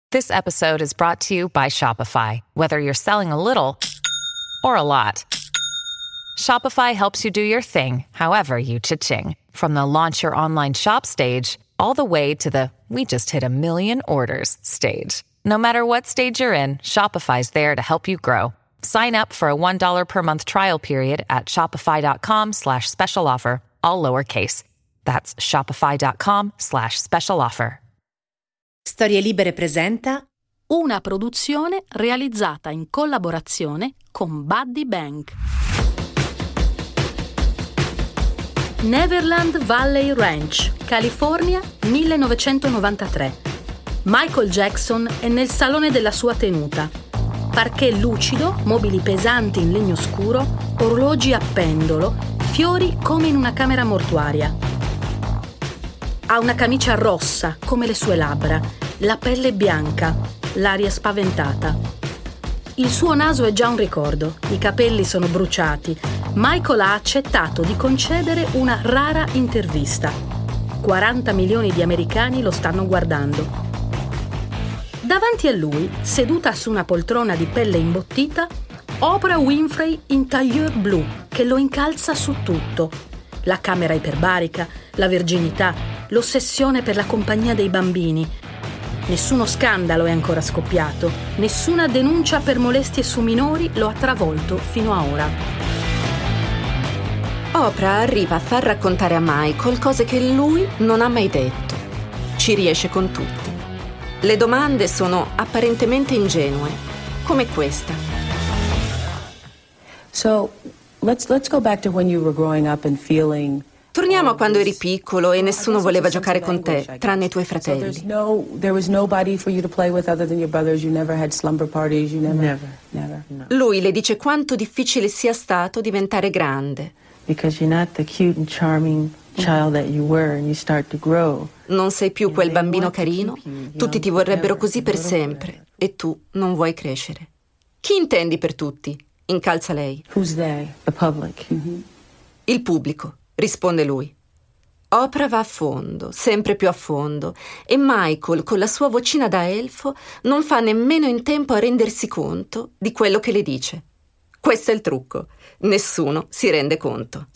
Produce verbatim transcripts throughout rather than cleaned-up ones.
This episode is brought to you by Shopify. Whether you're selling a little or a lot, Shopify helps you do your thing, however you cha-ching. From the launch your online shop stage, all the way to the we just hit a million orders stage. No matter what stage you're in, Shopify's there to help you grow. Sign up for a one dollar per month trial period at shopify.com slash special offer, all lowercase. That's shopify.com slash special offer. Storie Libere presenta una produzione realizzata in collaborazione con Buddy Bank. Neverland Valley Ranch, California, millenovecentonovantatré. Michael Jackson è nel salone della sua tenuta. Parquet lucido, mobili pesanti in legno scuro, orologi a pendolo, fiori come in una camera mortuaria. Ha una camicia rossa come le sue labbra, la pelle bianca, l'aria spaventata. Il suo naso è già un ricordo, i capelli sono bruciati. Michael ha accettato di concedere una rara intervista. quaranta milioni di americani lo stanno guardando. Davanti a lui, seduta su una poltrona di pelle imbottita, Oprah Winfrey in tailleur blu che lo incalza su tutto. La camera iperbarica, la verginità, l'ossessione per la compagnia dei bambini. Nessuno scandalo è ancora scoppiato, nessuna denuncia per molestie su minori lo ha travolto fino a ora. Oprah arriva a far raccontare a Michael cose che lui non ha mai detto. Ci riesce con tutti. Le domande sono apparentemente ingenue, come questa. So, let's let's go back to when you were growing up and feeling. Torniamo a quando eri piccolo e nessuno voleva giocare con te, tranne i tuoi fratelli. Lui le dice quanto difficile sia stato diventare grande. Non sei più quel bambino carino, tutti ti vorrebbero così per sempre e tu non vuoi crescere. Chi intendi per tutti? Incalza lei. Il pubblico. Risponde lui. Oprah va a fondo, sempre più a fondo, e Michael, con la sua vocina da elfo, non fa nemmeno in tempo a rendersi conto di quello che le dice. Questo è il trucco. Nessuno si rende conto.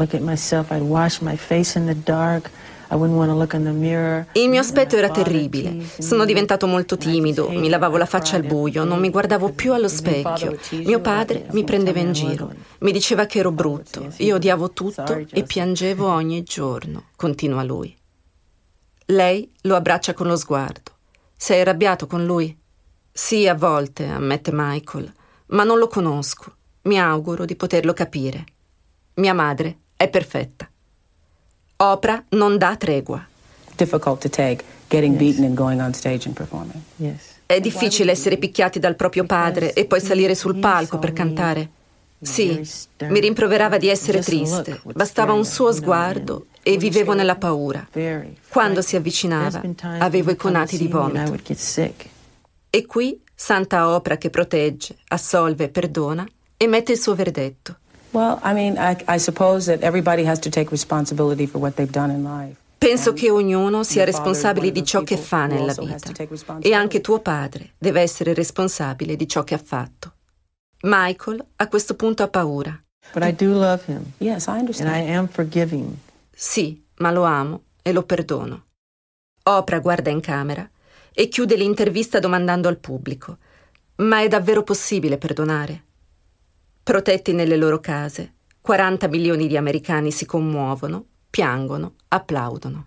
Il mio aspetto era terribile. Sono diventato molto timido, mi lavavo la faccia al buio, non mi guardavo più allo specchio. Mio padre mi prendeva in giro, mi diceva che ero brutto, io odiavo tutto e piangevo ogni giorno, continua lui. Lei lo abbraccia con lo sguardo. Sei arrabbiato con lui? Sì, a volte, ammette Michael, ma non lo conosco. Mi auguro di poterlo capire. Mia madre è perfetta. Oprah non dà tregua. Difficult to take, getting beaten and going on stage and performing. Yes. È difficile essere picchiati dal proprio padre e poi salire sul palco per cantare. Sì, mi rimproverava di essere triste. Bastava un suo sguardo e vivevo nella paura. Quando si avvicinava, avevo i conati di vomito. E qui, Santa Oprah che protegge, assolve e perdona, emette il suo verdetto. Well, I mean, I, I suppose that everybody has to take responsibility for what they've done in life. Penso che ognuno sia responsabile di ciò che fa nella vita e anche tuo padre deve essere responsabile di ciò che ha fatto. Michael a questo punto ha paura. But I do love him. Yes, I understand. And I am forgiving. Sì, ma lo amo e lo perdono. Oprah guarda in camera e chiude l'intervista domandando al pubblico: ma è davvero possibile perdonare? Protetti nelle loro case, quaranta milioni di americani si commuovono, piangono, applaudono.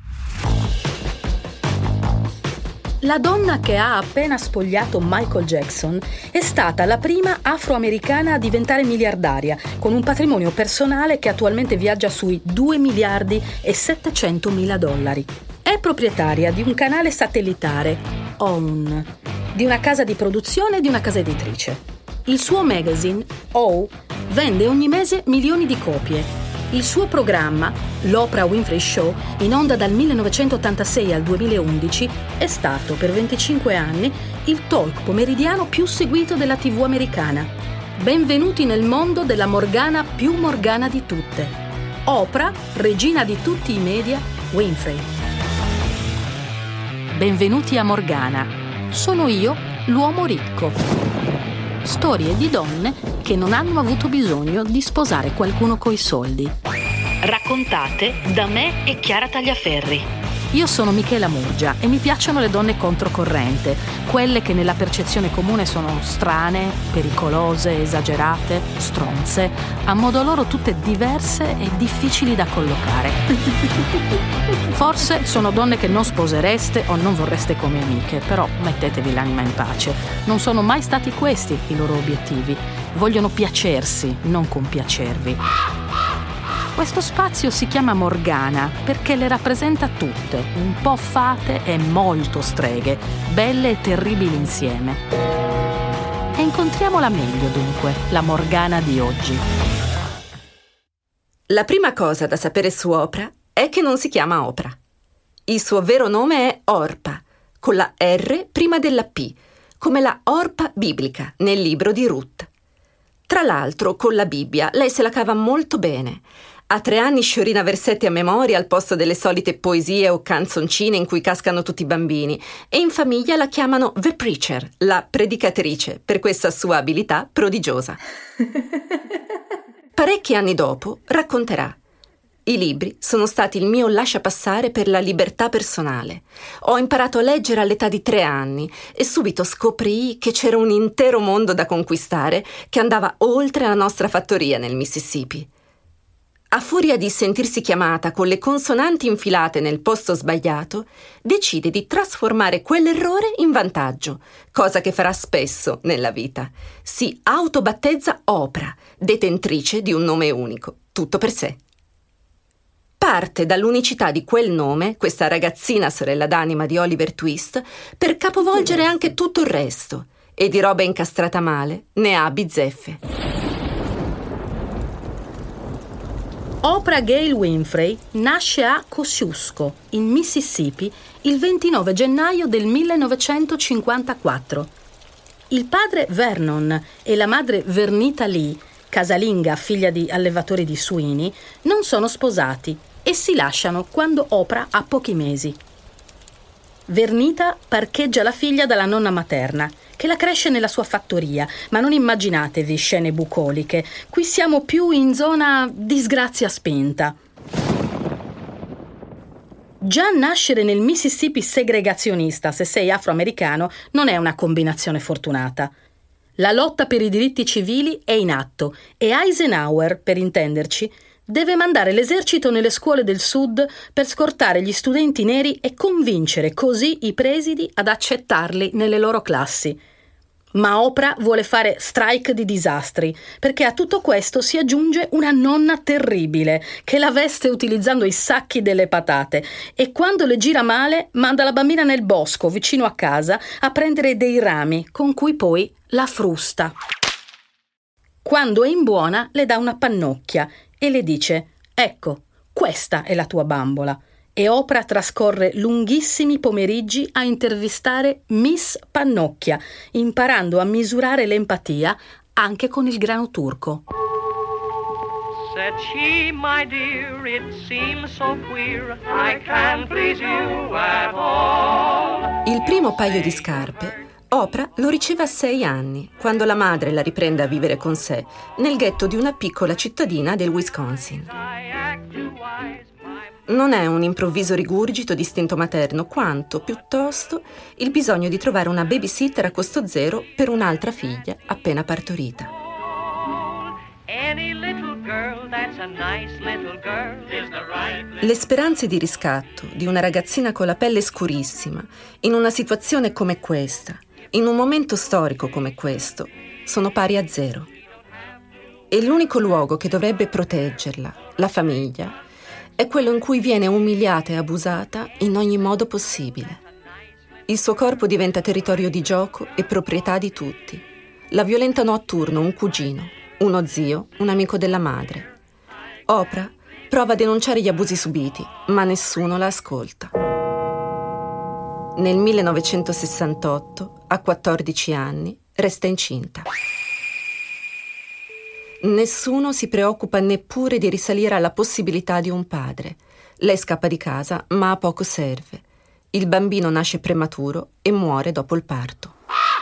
La donna che ha appena spogliato Michael Jackson è stata la prima afroamericana a diventare miliardaria, con un patrimonio personale che attualmente viaggia sui due miliardi e settecentomila dollari. È proprietaria di un canale satellitare, O W N, di una casa di produzione e di una casa editrice. Il suo magazine, O, vende ogni mese milioni di copie. Il suo programma, l'Oprah Winfrey Show, in onda dal millenovecentottantasei al duemilaundici, è stato per venticinque anni il talk pomeridiano più seguito della tivù americana. Benvenuti nel mondo della Morgana più Morgana di tutte. Oprah, regina di tutti i media, Winfrey. Benvenuti a Morgana, Sono io, l'uomo ricco. Storie di donne che non hanno avuto bisogno di sposare qualcuno coi soldi. Raccontate da me e Chiara Tagliaferri. Io sono Michela Murgia e mi piacciono le donne controcorrente, quelle che nella percezione comune sono strane, pericolose, esagerate, stronze, a modo loro tutte diverse e difficili da collocare. Forse sono donne che non sposereste o non vorreste come amiche, però mettetevi l'anima in pace. Non sono mai stati questi i loro obiettivi. Vogliono piacersi, non compiacervi. Questo spazio si chiama Morgana perché le rappresenta tutte, un po' fate e molto streghe, belle e terribili insieme. E incontriamola meglio dunque, la Morgana di oggi. La prima cosa da sapere su Oprah è che non si chiama Oprah. Il suo vero nome è Orpa, con la R prima della P, come la Orpa biblica nel libro di Ruth. Tra l'altro, con la Bibbia lei se la cava molto bene. A tre anni sciorina versetti a memoria al posto delle solite poesie o canzoncine in cui cascano tutti i bambini, e in famiglia la chiamano The Preacher, la predicatrice, per questa sua abilità prodigiosa. Parecchi anni dopo racconterà: i libri sono stati il mio lasciapassare per la libertà personale. Ho imparato a leggere all'età di tre anni e subito scoprii che c'era un intero mondo da conquistare che andava oltre la nostra fattoria nel Mississippi. A furia di sentirsi chiamata con le consonanti infilate nel posto sbagliato, decide di trasformare quell'errore in vantaggio, cosa che farà spesso nella vita. Si autobattezza Oprah, detentrice di un nome unico, tutto per sé. Parte dall'unicità di quel nome, questa ragazzina sorella d'anima di Oliver Twist, per capovolgere anche tutto il resto, e di roba incastrata male ne ha bizzeffe. Oprah Gayle Winfrey nasce a Kosciuszko, in Mississippi, il ventinove gennaio del millenovecentocinquantaquattro. Il padre Vernon e la madre Vernita Lee, casalinga figlia di allevatori di suini, non sono sposati e si lasciano quando Oprah ha pochi mesi. Vernita parcheggia la figlia dalla nonna materna, che la cresce nella sua fattoria, ma non immaginatevi scene bucoliche. Qui siamo più in zona disgrazia spenta. Già nascere nel Mississippi segregazionista, se sei afroamericano, non è una combinazione fortunata. La lotta per i diritti civili è in atto e Eisenhower, per intenderci, deve mandare l'esercito nelle scuole del sud per scortare gli studenti neri e convincere così i presidi ad accettarli nelle loro classi. Ma Oprah vuole fare strike di disastri, perché a tutto questo si aggiunge una nonna terribile che la veste utilizzando i sacchi delle patate e quando le gira male manda la bambina nel bosco vicino a casa a prendere dei rami con cui poi la frusta. Quando è in buona le dà una pannocchia e le dice: ecco, questa è la tua bambola. E Oprah trascorre lunghissimi pomeriggi a intervistare Miss Pannocchia, imparando a misurare l'empatia anche con il grano turco. Said she, my dear, it seems so queer, I can't please you at all. Il primo paio di scarpe Oprah lo riceve a sei anni, quando la madre la riprende a vivere con sé nel ghetto di una piccola cittadina del Wisconsin. Non è un improvviso rigurgito di istinto materno, quanto, piuttosto, il bisogno di trovare una babysitter a costo zero per un'altra figlia appena partorita. Le speranze di riscatto di una ragazzina con la pelle scurissima, in una situazione come questa, in un momento storico come questo, sono pari a zero. E l'unico luogo che dovrebbe proteggerla, la famiglia, è quello in cui viene umiliata e abusata in ogni modo possibile. Il suo corpo diventa territorio di gioco e proprietà di tutti. La violentano a turno un cugino, uno zio, un amico della madre. Oprah prova a denunciare gli abusi subiti, ma nessuno la ascolta. Nel millenovecentosessantotto, a quattordici anni, resta incinta. Nessuno si preoccupa neppure di risalire alla possibilità di un padre. Lei scappa di casa, ma a poco serve. Il bambino nasce prematuro e muore dopo il parto.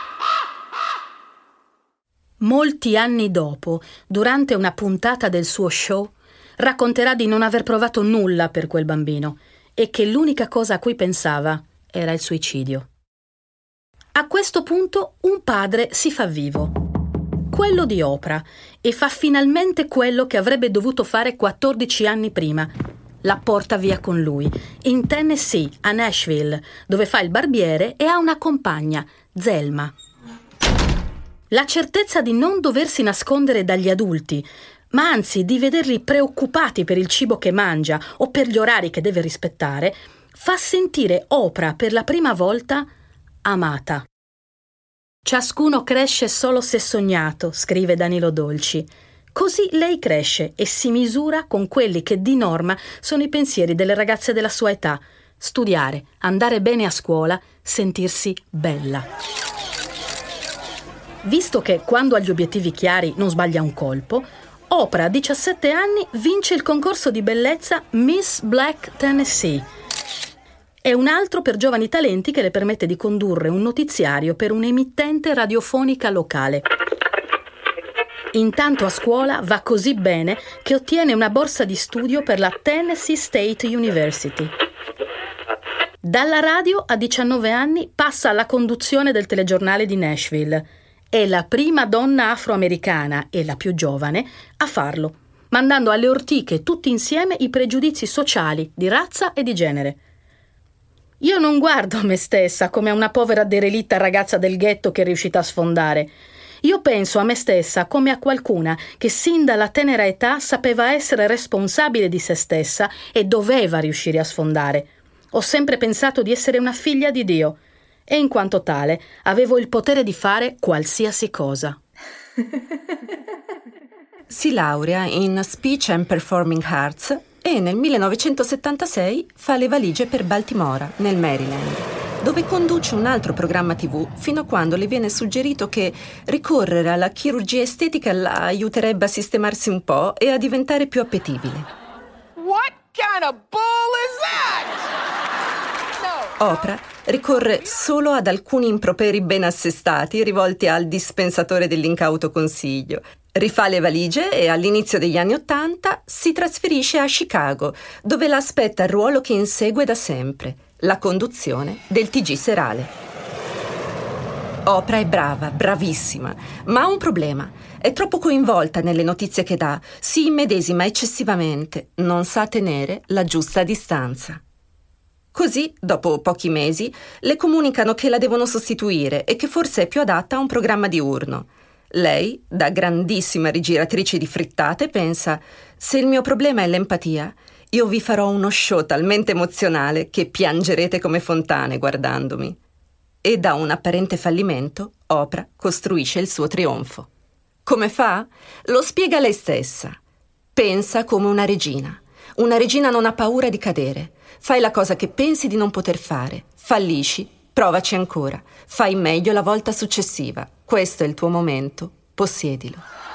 Molti anni dopo, durante una puntata del suo show, racconterà di non aver provato nulla per quel bambino e che l'unica cosa a cui pensava era il suicidio. A questo punto un padre si fa vivo, quello di Oprah, e fa finalmente quello che avrebbe dovuto fare quattordici anni prima. La porta via con lui, in Tennessee, a Nashville, dove fa il barbiere e ha una compagna, Zelma. La certezza di non doversi nascondere dagli adulti, ma anzi di vederli preoccupati per il cibo che mangia o per gli orari che deve rispettare, fa sentire Oprah per la prima volta amata. Ciascuno cresce solo se sognato, scrive Danilo Dolci. Così lei cresce e si misura con quelli che di norma sono i pensieri delle ragazze della sua età: studiare, andare bene a scuola, sentirsi bella. Visto che quando ha gli obiettivi chiari non sbaglia un colpo, Oprah a diciassette anni vince il concorso di bellezza Miss Black Tennessee. È un altro per giovani talenti che le permette di condurre un notiziario per un'emittente radiofonica locale. Intanto a scuola va così bene che ottiene una borsa di studio per la Tennessee State University. Dalla radio a diciannove anni passa alla conduzione del telegiornale di Nashville. È la prima donna afroamericana e la più giovane a farlo, mandando alle ortiche tutti insieme i pregiudizi sociali di razza e di genere. Io non guardo me stessa come a una povera derelitta ragazza del ghetto che è riuscita a sfondare. Io penso a me stessa come a qualcuna che sin dalla tenera età sapeva essere responsabile di se stessa e doveva riuscire a sfondare. Ho sempre pensato di essere una figlia di Dio e in quanto tale avevo il potere di fare qualsiasi cosa. Si laurea in Speech and Performing Arts e nel millenovecentosettantasei fa le valigie per Baltimora, nel Maryland, dove conduce un altro programma tivù fino a quando le viene suggerito che ricorrere alla chirurgia estetica la aiuterebbe a sistemarsi un po' e a diventare più appetibile. What kind of bull is that? Oprah ricorre solo ad alcuni improperi ben assestati rivolti al dispensatore dell'incauto consiglio. Rifà le valigie e all'inizio degli anni Ottanta si trasferisce a Chicago, dove la aspetta il ruolo che insegue da sempre, la conduzione del T G serale. Oprah è brava, bravissima, ma ha un problema. È troppo coinvolta nelle notizie che dà, si immedesima eccessivamente, non sa tenere la giusta distanza. Così, dopo pochi mesi, le comunicano che la devono sostituire e che forse è più adatta a un programma diurno. Lei, da grandissima rigiratrice di frittate, pensa: se il mio problema è l'empatia, io vi farò uno show talmente emozionale che piangerete come fontane guardandomi. E da un apparente fallimento, Oprah costruisce il suo trionfo. Come fa? Lo spiega lei stessa. Pensa come una regina. Una regina non ha paura di cadere. Fai la cosa che pensi di non poter fare. Fallisci, provaci ancora. Fai meglio la volta successiva. Questo è il tuo momento. Possiedilo.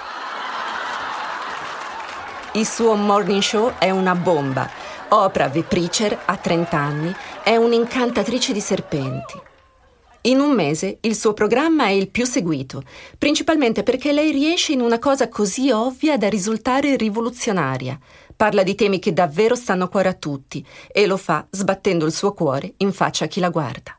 Il suo morning show è una bomba. Oprah the Preacher ha trenta anni, è un'incantatrice di serpenti. In un mese il suo programma è il più seguito, principalmente perché lei riesce in una cosa così ovvia da risultare rivoluzionaria. Parla di temi che davvero stanno a cuore a tutti e lo fa sbattendo il suo cuore in faccia a chi la guarda.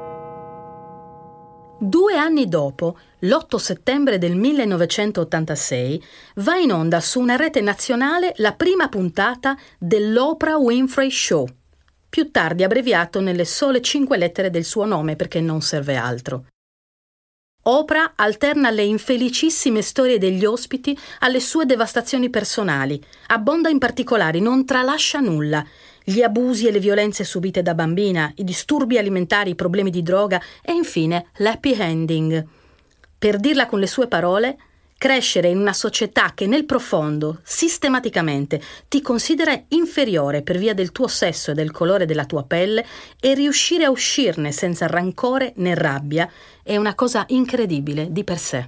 Due anni dopo, l'otto settembre del millenovecentottantasei, va in onda su una rete nazionale la prima puntata dell'Oprah Winfrey Show, più tardi abbreviato nelle sole cinque lettere del suo nome perché non serve altro. Oprah alterna le infelicissime storie degli ospiti alle sue devastazioni personali, abbonda in particolari, non tralascia nulla. Gli abusi e le violenze subite da bambina, i disturbi alimentari, i problemi di droga e infine l'happy ending. Per dirla con le sue parole, crescere in una società che nel profondo, sistematicamente, ti considera inferiore per via del tuo sesso e del colore della tua pelle e riuscire a uscirne senza rancore né rabbia è una cosa incredibile di per sé.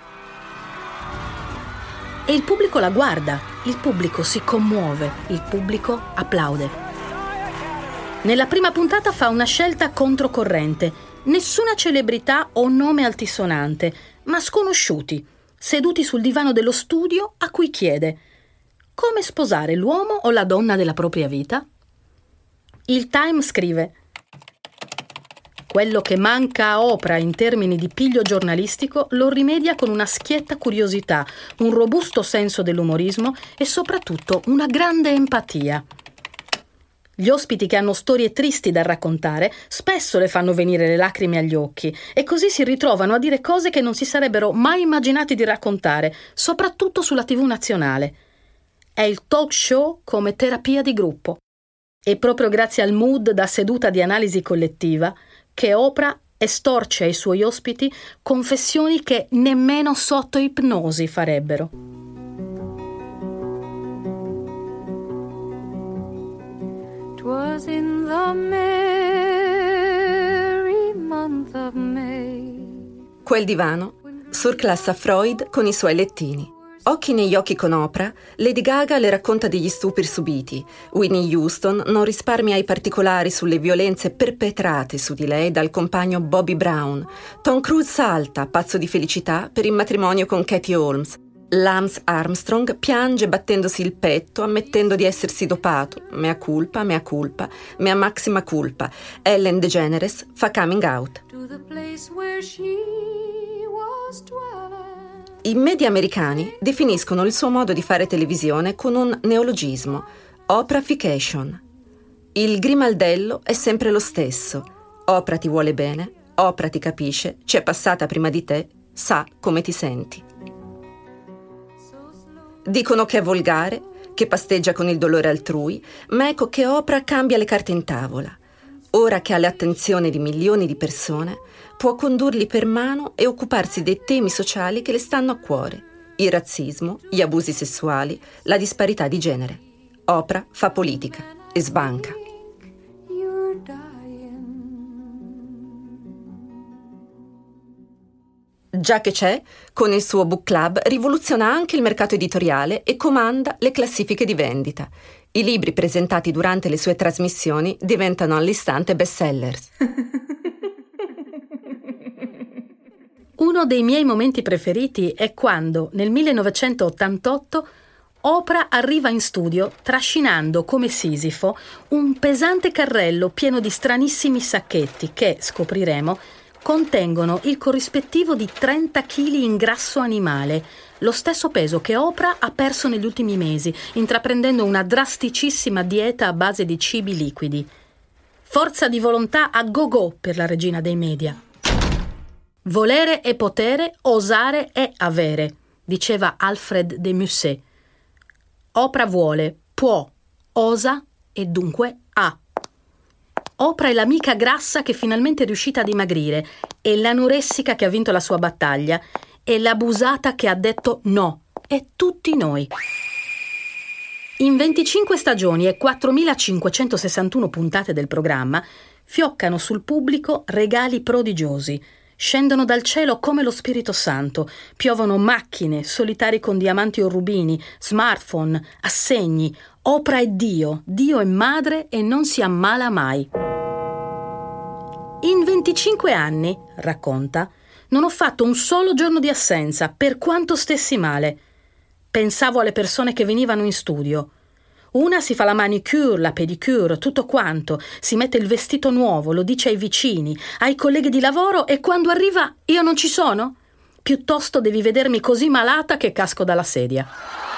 E il pubblico la guarda, il pubblico si commuove, il pubblico applaude. Nella prima puntata fa una scelta controcorrente. Nessuna celebrità o nome altisonante, ma sconosciuti, seduti sul divano dello studio a cui chiede: come sposare l'uomo o la donna della propria vita? Il Time scrive: quello che manca a Oprah in termini di piglio giornalistico lo rimedia con una schietta curiosità, un robusto senso dell'umorismo e soprattutto una grande empatia. Gli ospiti che hanno storie tristi da raccontare spesso le fanno venire le lacrime agli occhi e così si ritrovano a dire cose che non si sarebbero mai immaginati di raccontare, soprattutto sulla tivù nazionale. È il talk show come terapia di gruppo. E proprio grazie al mood da seduta di analisi collettiva che Oprah estorce ai suoi ospiti confessioni che nemmeno sotto ipnosi farebbero. Was in the merry month of May. Quel divano surclassa Freud con i suoi lettini. Occhi negli occhi con Oprah, Lady Gaga le racconta degli stupri subiti. Whitney Houston non risparmia i particolari sulle violenze perpetrate su di lei dal compagno Bobby Brown. Tom Cruise salta, pazzo di felicità, per il matrimonio con Katie Holmes. Lance Armstrong piange battendosi il petto, ammettendo di essersi dopato. Mea culpa, mea culpa, mea maxima culpa. Ellen DeGeneres fa coming out. I media americani definiscono il suo modo di fare televisione con un neologismo: Oprahification. Il grimaldello è sempre lo stesso. Oprah ti vuole bene, Oprah ti capisce, c'è passata prima di te, sa come ti senti. Dicono che è volgare, che pasteggia con il dolore altrui, ma ecco che Oprah cambia le carte in tavola. Ora che ha l'attenzione di milioni di persone, può condurli per mano e occuparsi dei temi sociali che le stanno a cuore: il razzismo, gli abusi sessuali, la disparità di genere. Oprah fa politica e sbanca. Già che c'è, con il suo book club rivoluziona anche il mercato editoriale e comanda le classifiche di vendita. I libri presentati durante le sue trasmissioni diventano all'istante bestsellers. Uno dei miei momenti preferiti è quando, nel millenovecentottantotto, Oprah arriva in studio trascinando come Sisifo un pesante carrello pieno di stranissimi sacchetti che, scopriremo, contengono il corrispettivo di trenta chili in grasso animale, lo stesso peso che Oprah ha perso negli ultimi mesi, intraprendendo una drasticissima dieta a base di cibi liquidi. Forza di volontà a go-go per la regina dei media. Volere e potere, osare e avere, diceva Alfred de Musset. Oprah vuole, può, osa e dunque ha. Oprah è l'amica grassa che finalmente è riuscita a dimagrire, è l'anoressica che ha vinto la sua battaglia, è l'abusata che ha detto no, e tutti noi. In venticinque stagioni e quattromilacinquecentosessantuno puntate del programma fioccano sul pubblico regali prodigiosi, scendono dal cielo come lo Spirito Santo, piovono macchine, solitari con diamanti o rubini, smartphone, assegni. Oprah è Dio, Dio è madre e non si ammala mai. In venticinque anni, racconta, non ho fatto un solo giorno di assenza, per quanto stessi male. Pensavo alle persone che venivano in studio. Una si fa la manicure, la pedicure, tutto quanto, si mette il vestito nuovo, lo dice ai vicini, ai colleghi di lavoro e quando arriva io non ci sono? Piuttosto devi vedermi così malata che casco dalla sedia.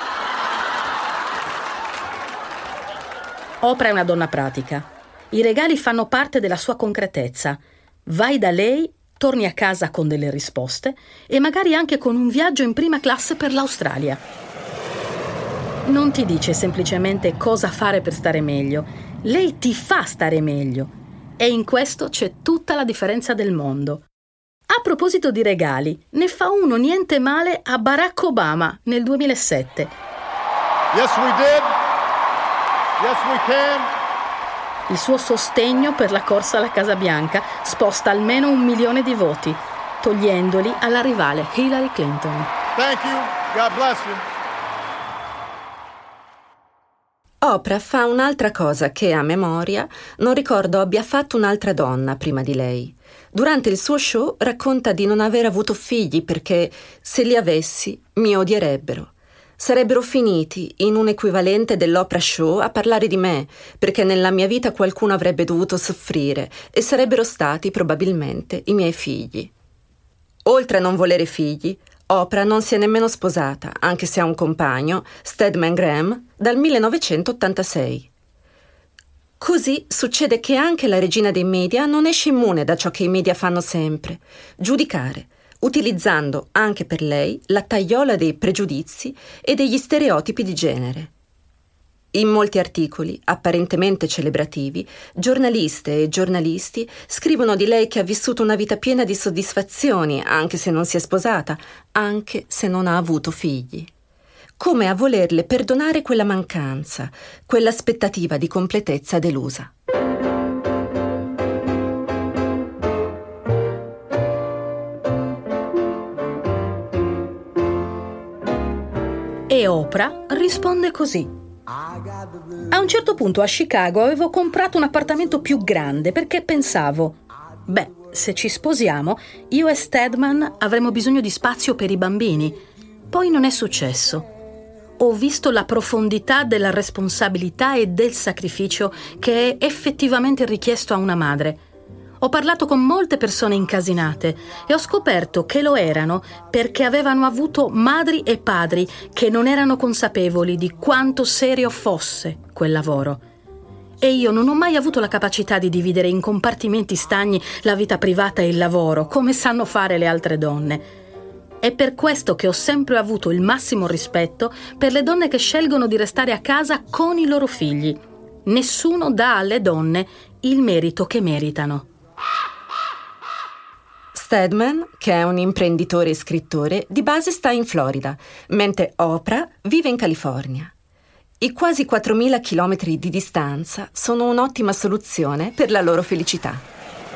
Oprah è una donna pratica. I regali fanno parte della sua concretezza. Vai da lei, torni a casa con delle risposte e magari anche con un viaggio in prima classe per l'Australia. Non ti dice semplicemente cosa fare per stare meglio. Lei ti fa stare meglio. E in questo c'è tutta la differenza del mondo. A proposito di regali, ne fa uno niente male a Barack Obama nel duemilasette. Yes, we did. Yes, we can. Il suo sostegno per la corsa alla Casa Bianca sposta almeno un milione di voti, togliendoli alla rivale Hillary Clinton. Thank you. God bless you. Oprah fa un'altra cosa che, a memoria, non ricordo abbia fatto un'altra donna prima di lei. Durante il suo show racconta di non aver avuto figli perché, se li avessi, mi odierebbero. Sarebbero finiti in un equivalente dell'Oprah Show a parlare di me, perché nella mia vita qualcuno avrebbe dovuto soffrire e sarebbero stati probabilmente i miei figli. Oltre a non volere figli, Oprah non si è nemmeno sposata, anche se ha un compagno, Stedman Graham, dal millenovecentottantasei. Così succede che anche la regina dei media non esce immune da ciò che i media fanno sempre, giudicare, utilizzando anche per lei la tagliola dei pregiudizi e degli stereotipi di genere. In molti articoli, apparentemente celebrativi, giornaliste e giornalisti scrivono di lei che ha vissuto una vita piena di soddisfazioni, anche se non si è sposata, anche se non ha avuto figli. Come a volerle perdonare quella mancanza, quell'aspettativa di completezza delusa. E Oprah risponde così. A un certo punto a Chicago avevo comprato un appartamento più grande perché pensavo, beh, se ci sposiamo, io e Stedman avremo bisogno di spazio per i bambini. Poi non è successo. Ho visto la profondità della responsabilità e del sacrificio che è effettivamente richiesto a una madre. Ho parlato con molte persone incasinate e ho scoperto che lo erano perché avevano avuto madri e padri che non erano consapevoli di quanto serio fosse quel lavoro. E io non ho mai avuto la capacità di dividere in compartimenti stagni la vita privata e il lavoro, come sanno fare le altre donne. È per questo che ho sempre avuto il massimo rispetto per le donne che scelgono di restare a casa con i loro figli. Nessuno dà alle donne il merito che meritano. Stedman, che è un imprenditore e scrittore, di base sta in Florida, mentre Oprah vive in California. I quasi quattromila chilometri di distanza sono un'ottima soluzione per la loro felicità.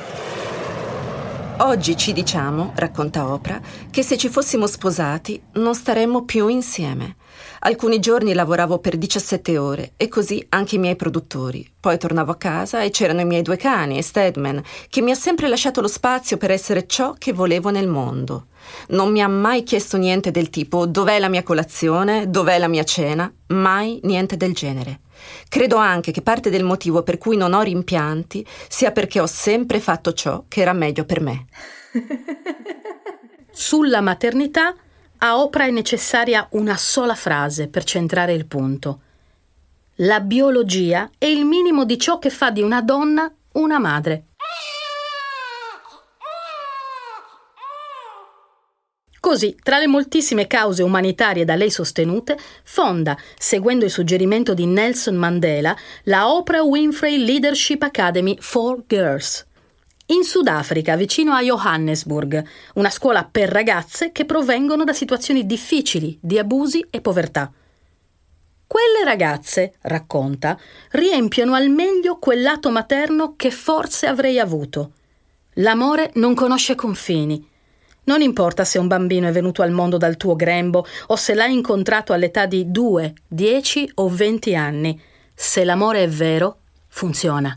Oggi ci diciamo, racconta Oprah, che se ci fossimo sposati non staremmo più insieme. Alcuni giorni lavoravo per diciassette ore e così anche i miei produttori. Poi tornavo a casa e c'erano i miei due cani e Stedman, che mi ha sempre lasciato lo spazio per essere ciò che volevo nel mondo. Non mi ha mai chiesto niente del tipo dov'è la mia colazione, dov'è la mia cena, mai niente del genere. Credo anche che parte del motivo per cui non ho rimpianti sia perché ho sempre fatto ciò che era meglio per me. Sulla maternità, a Oprah è necessaria una sola frase per centrare il punto. La biologia è il minimo di ciò che fa di una donna una madre. Così, tra le moltissime cause umanitarie da lei sostenute, fonda, seguendo il suggerimento di Nelson Mandela, la Oprah Winfrey Leadership Academy for Girls. In Sudafrica, vicino a Johannesburg, una scuola per ragazze che provengono da situazioni difficili, di abusi e povertà. Quelle ragazze, racconta, riempiono al meglio quel lato materno che forse avrei avuto. L'amore non conosce confini. Non importa se un bambino è venuto al mondo dal tuo grembo o se l'hai incontrato all'età di due, dieci o venti anni. Se l'amore è vero, funziona.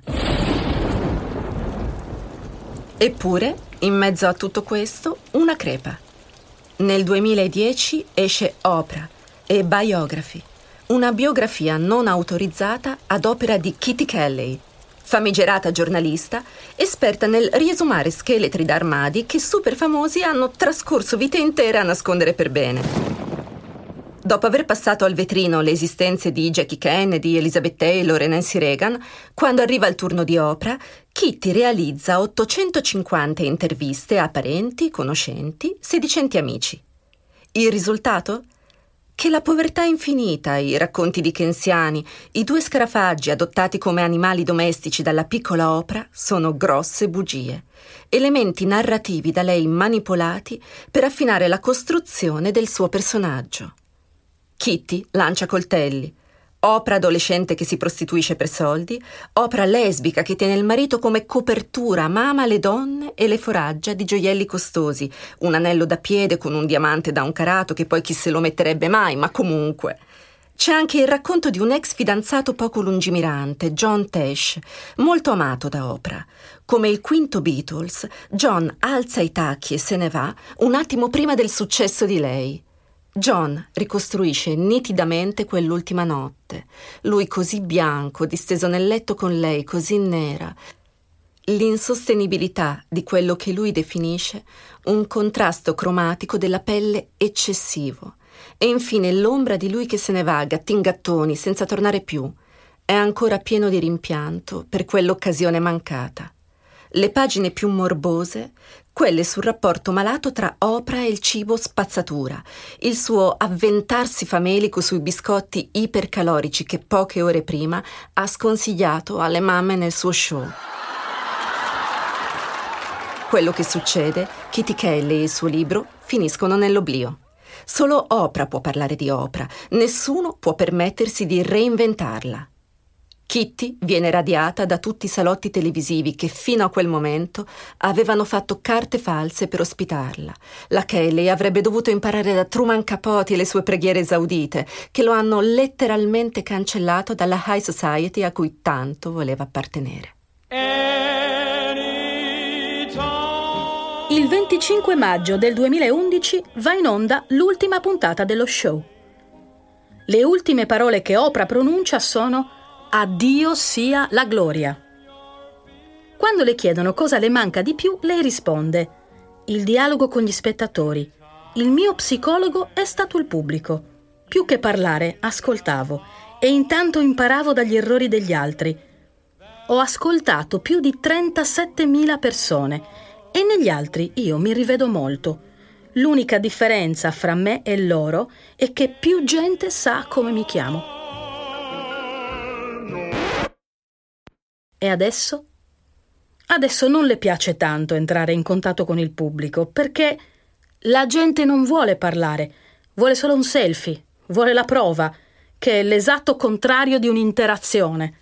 Eppure, in mezzo a tutto questo, una crepa. Nel duemiladieci esce Oprah, e Biography, una biografia non autorizzata ad opera di Kitty Kelley, famigerata giornalista, esperta nel riesumare scheletri d'armadi che super famosi hanno trascorso vite intere a nascondere per bene. Dopo aver passato al vetrino le esistenze di Jackie Kennedy, Elizabeth Taylor e Nancy Reagan, quando arriva il turno di Oprah, Kitty realizza ottocentocinquanta interviste a parenti, conoscenti, sedicenti amici. Il risultato? Che la povertà infinita, i racconti di kensiani, i due scarafaggi adottati come animali domestici dalla piccola Oprah sono grosse bugie, elementi narrativi da lei manipolati per affinare la costruzione del suo personaggio. Kitty lancia coltelli, Oprah adolescente che si prostituisce per soldi, Oprah lesbica che tiene il marito come copertura, ma ama le donne e le foraggia di gioielli costosi, un anello da piede con un diamante da un carato che poi chi se lo metterebbe mai, ma comunque. C'è anche il racconto di un ex fidanzato poco lungimirante, John Tesh, molto amato da Oprah. Come il quinto Beatles, John alza i tacchi e se ne va un attimo prima del successo di lei. John ricostruisce nitidamente quell'ultima notte. Lui così bianco, disteso nel letto con lei, così nera. L'insostenibilità di quello che lui definisce un contrasto cromatico della pelle eccessivo. E infine l'ombra di lui che se ne va a gattingattoni senza tornare più. È ancora pieno di rimpianto per quell'occasione mancata. Le pagine più morbose, quelle sul rapporto malato tra Oprah e il cibo spazzatura, il suo avventarsi famelico sui biscotti ipercalorici che poche ore prima ha sconsigliato alle mamme nel suo show. Quello che succede, Kitty Kelley e il suo libro finiscono nell'oblio. Solo Oprah può parlare di Oprah, nessuno può permettersi di reinventarla. Kitty viene radiata da tutti i salotti televisivi che fino a quel momento avevano fatto carte false per ospitarla. La Kelley avrebbe dovuto imparare da Truman Capote le sue preghiere esaudite, che lo hanno letteralmente cancellato dalla high society a cui tanto voleva appartenere. Il venticinque maggio del duemilaundici va in onda l'ultima puntata dello show. Le ultime parole che Oprah pronuncia sono "A Dio sia la gloria". Quando le chiedono cosa le manca di più, lei risponde: "Il dialogo con gli spettatori. Il mio psicologo è stato il pubblico. Più che parlare, ascoltavo e intanto imparavo dagli errori degli altri. Ho ascoltato più di trentasettemila persone e negli altri io mi rivedo molto. L'unica differenza fra me e loro è che più gente sa come mi chiamo". E adesso? Adesso non le piace tanto entrare in contatto con il pubblico, perché la gente non vuole parlare, vuole solo un selfie, vuole la prova, che è l'esatto contrario di un'interazione.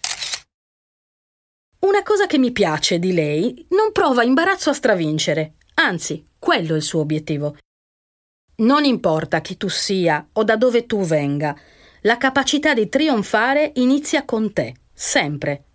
Una cosa che mi piace di lei, non prova imbarazzo a stravincere, anzi, quello è il suo obiettivo. Non importa chi tu sia o da dove tu venga, la capacità di trionfare inizia con te, sempre.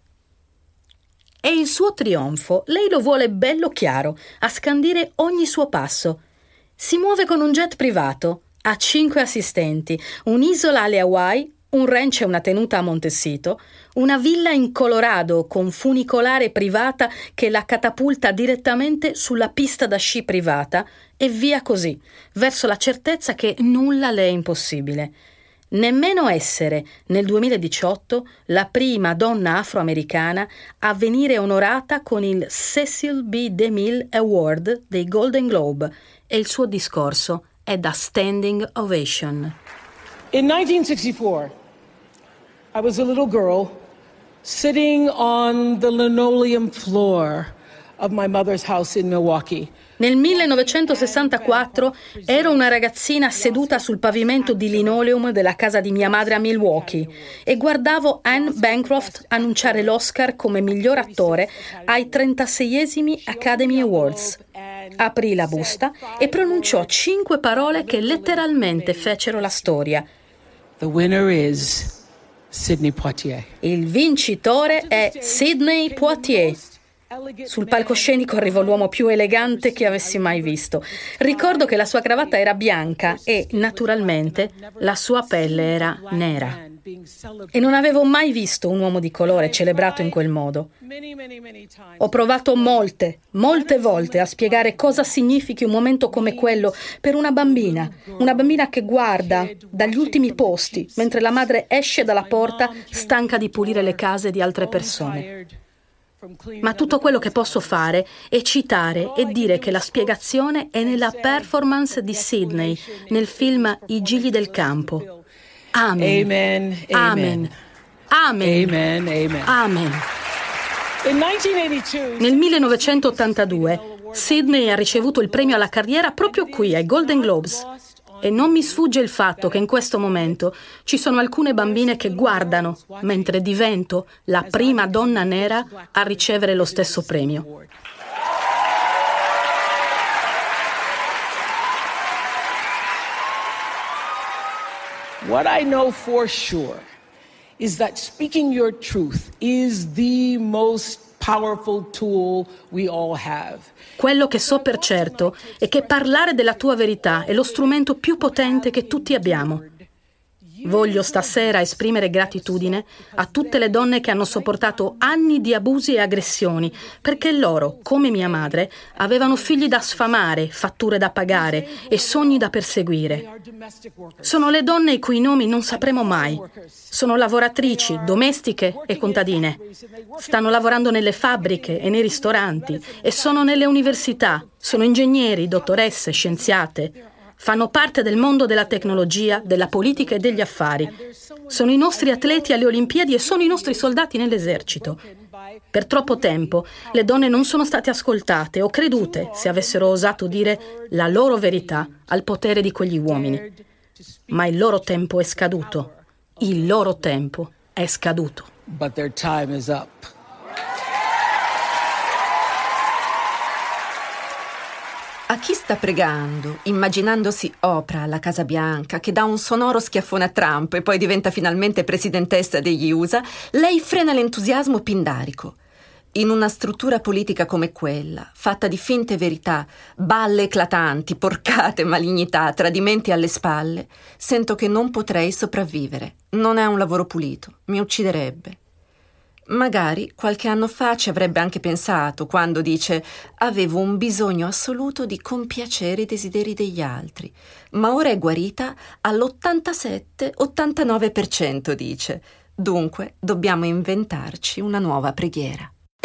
E il suo trionfo lei lo vuole bello chiaro, a scandire ogni suo passo. Si muove con un jet privato, ha cinque assistenti, un'isola alle Hawaii, un ranch e una tenuta a Montecito, una villa in Colorado con funicolare privata che la catapulta direttamente sulla pista da sci privata e via così, verso la certezza che nulla le è impossibile. Nemmeno essere, nel duemiladiciotto, la prima donna afroamericana a venire onorata con il Cecil B. DeMille Award dei Golden Globe, e il suo discorso è da standing ovation. In nineteen sixty-four, I was a little girl sitting on the linoleum floor of my mother's house in Milwaukee. Nel millenovecentosessantaquattro ero una ragazzina seduta sul pavimento di linoleum della casa di mia madre a Milwaukee e guardavo Anne Bancroft annunciare l'Oscar come miglior attore ai trentaseiesimi Academy Awards. Aprì la busta e pronunciò cinque parole che letteralmente fecero la storia. The winner is Sidney Poitier. Il vincitore è Sidney Poitier. Sul palcoscenico arrivò l'uomo più elegante che avessi mai visto. Ricordo che la sua cravatta era bianca e, naturalmente, la sua pelle era nera. E non avevo mai visto un uomo di colore celebrato in quel modo. Ho provato molte, molte volte a spiegare cosa significhi un momento come quello per una bambina, una bambina che guarda dagli ultimi posti mentre la madre esce dalla porta stanca di pulire le case di altre persone. Ma tutto quello che posso fare è citare e dire che la spiegazione è nella performance di Sidney nel film I gigli del campo. Amen. Amen. Amen. Amen. Amen. Amen. Amen. Nel millenovecentottantadue Sidney ha ricevuto il premio alla carriera proprio qui ai Golden Globes. E non mi sfugge il fatto che in questo momento ci sono alcune bambine che guardano mentre divento la prima donna nera a ricevere lo stesso premio. What I know for sure is that speaking your truth is the most powerful tool we all have. Quello che so per certo è che parlare della tua verità è lo strumento più potente che tutti abbiamo. Voglio stasera esprimere gratitudine a tutte le donne che hanno sopportato anni di abusi e aggressioni, perché loro, come mia madre, avevano figli da sfamare, fatture da pagare e sogni da perseguire. Sono le donne i cui nomi non sapremo mai. Sono lavoratrici, domestiche e contadine. Stanno lavorando nelle fabbriche e nei ristoranti e sono nelle università. Sono ingegneri, dottoresse, scienziate. Fanno parte del mondo della tecnologia, della politica e degli affari. Sono i nostri atleti alle Olimpiadi e sono i nostri soldati nell'esercito. Per troppo tempo le donne non sono state ascoltate o credute se avessero osato dire la loro verità al potere di quegli uomini. Ma il loro tempo è scaduto. Il loro tempo è scaduto. But their time is up. A chi sta pregando, immaginandosi Oprah alla Casa Bianca, che dà un sonoro schiaffone a Trump e poi diventa finalmente presidentessa degli U S A, lei frena l'entusiasmo pindarico. In una struttura politica come quella, fatta di finte verità, balle eclatanti, porcate, malignità, tradimenti alle spalle, sento che non potrei sopravvivere. Non è un lavoro pulito, mi ucciderebbe. Magari qualche anno fa ci avrebbe anche pensato quando dice «Avevo un bisogno assoluto di compiacere i desideri degli altri», ma ora è guarita all'ottantasette ottantanove per cento, dice. Dunque dobbiamo inventarci una nuova preghiera.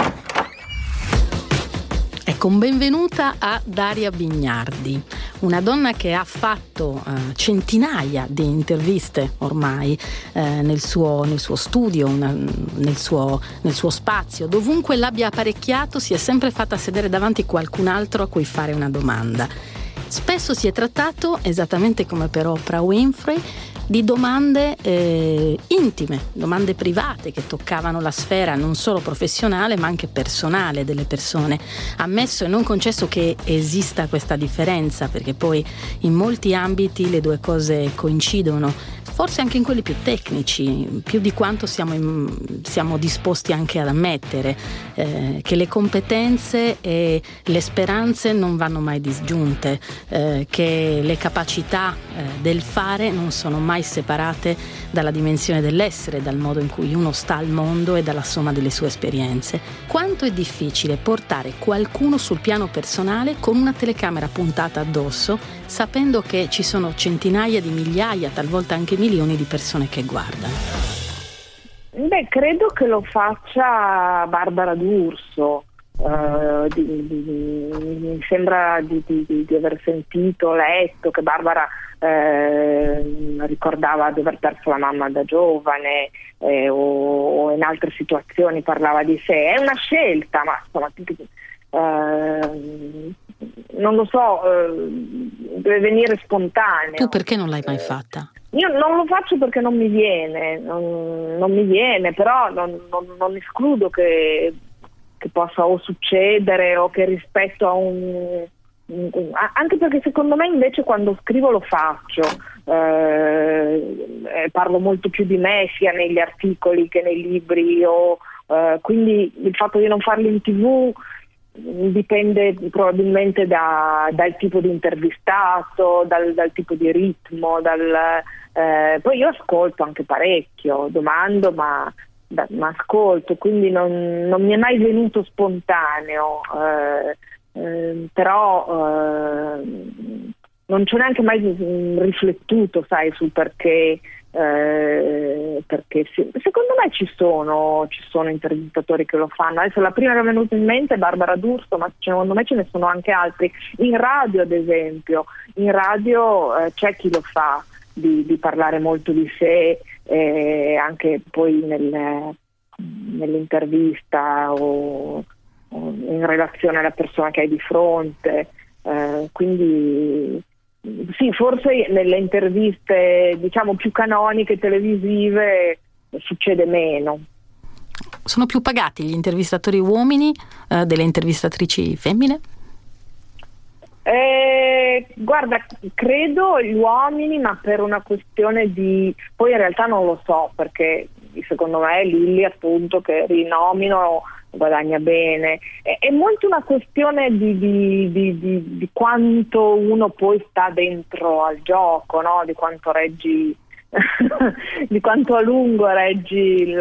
Ecco, un benvenuta a Daria Bignardi, una donna che ha fatto uh, centinaia di interviste ormai eh, nel, suo, nel suo studio, una, nel, suo, nel suo spazio. Dovunque l'abbia apparecchiato si è sempre fatta sedere davanti qualcun altro a cui fare una domanda. Spesso si è trattato, esattamente come per Oprah Winfrey, di domande eh, intime, domande private che toccavano la sfera non solo professionale ma anche personale delle persone. Ammesso e non concesso che esista questa differenza, perché poi in molti ambiti le due cose coincidono, forse anche in quelli più tecnici, più di quanto siamo, in, siamo disposti anche ad ammettere, eh, che le competenze e le speranze non vanno mai disgiunte, eh, che le capacità eh, del fare non sono mai separate dalla dimensione dell'essere, dal modo in cui uno sta al mondo e dalla somma delle sue esperienze. Quanto è difficile portare qualcuno sul piano personale con una telecamera puntata addosso, sapendo che ci sono centinaia di migliaia, talvolta anche milioni di persone che guardano. Beh, credo che lo faccia Barbara D'Urso. Uh, di, di, mi sembra di, di, di aver sentito, letto che Barbara eh, ricordava di aver perso la mamma da giovane, eh, o, o in altre situazioni parlava di sé. È una scelta, ma insomma eh, non lo so, eh, deve venire spontaneo. Tu perché non l'hai mai fatta? Io non lo faccio perché non mi viene, non, non mi viene, però non, non, non escludo che che possa o succedere o che rispetto a un, un, un anche perché secondo me invece quando scrivo lo faccio, eh, parlo molto più di me sia negli articoli che nei libri, o, eh, quindi il fatto di non farli in tv dipende probabilmente da, dal tipo di intervistato, dal, dal tipo di ritmo, dal, eh, poi io ascolto anche parecchio, domando ma ma ascolto, quindi non, non mi è mai venuto spontaneo, eh, eh, però eh, non ci ho neanche mai riflettuto, sai, sul perché, eh, perché sì. Secondo me ci sono, ci sono intervistatori che lo fanno. Adesso la prima che è venuta in mente è Barbara D'Urso, ma secondo me ce ne sono anche altri. In radio, ad esempio, in radio eh, c'è chi lo fa, di, di parlare molto di sé, eh, anche poi nel, nell'intervista o, o in relazione alla persona che hai di fronte, eh, quindi sì, forse nelle interviste diciamo più canoniche televisive succede meno. Sono più pagati gli intervistatori uomini eh, delle intervistatrici femmine? Eh, guarda, credo gli uomini, ma per una questione di... Poi in realtà non lo so, perché secondo me Lilli, appunto, che rinomino, guadagna bene. È, è molto una questione di, di, di, di, di quanto uno poi sta dentro al gioco, no? Di quanto reggi... di quanto a lungo reggi il,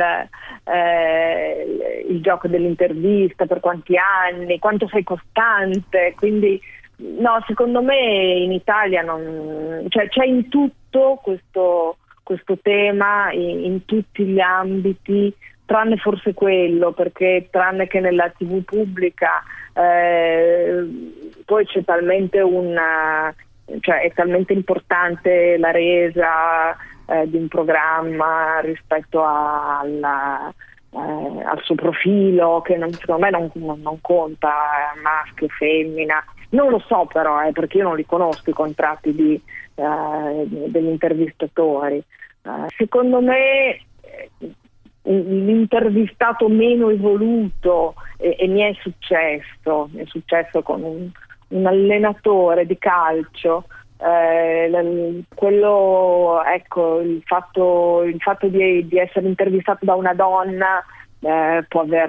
eh, il gioco dell'intervista, per quanti anni, quanto sei costante. Quindi no, secondo me in Italia non, cioè, c'è in tutto questo, questo tema, in, in tutti gli ambiti, tranne forse quello, perché tranne che nella tivù pubblica eh, poi c'è talmente una, cioè è talmente importante la resa Eh, di un programma rispetto a, alla, eh, al suo profilo, che non, secondo me non, non, non conta eh, maschio, femmina, non lo so però, eh, perché io non li conosco i contratti di, eh, degli intervistatori. Eh, secondo me eh, l'intervistato meno evoluto, e, e mi è successo, mi è successo con un, un allenatore di calcio. Eh, quello, ecco, il fatto, il fatto di, di essere intervistato da una donna eh, può aver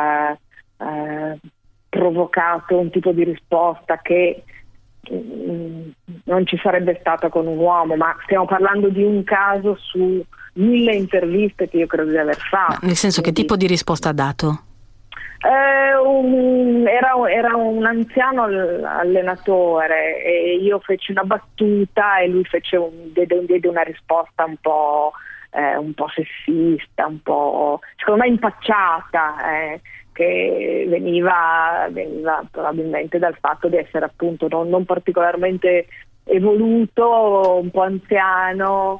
eh, provocato un tipo di risposta che mh, non ci sarebbe stata con un uomo, ma stiamo parlando di un caso su mille interviste che io credo di aver fatto. Ma nel senso, quindi, che tipo di risposta ha dato? Eh, un, era, era un anziano allenatore e io feci una battuta e lui fece un, diede, diede una risposta un po', eh, un po' sessista, un po' secondo me impacciata, eh, che veniva, veniva probabilmente dal fatto di essere appunto non, non particolarmente evoluto, un po' anziano,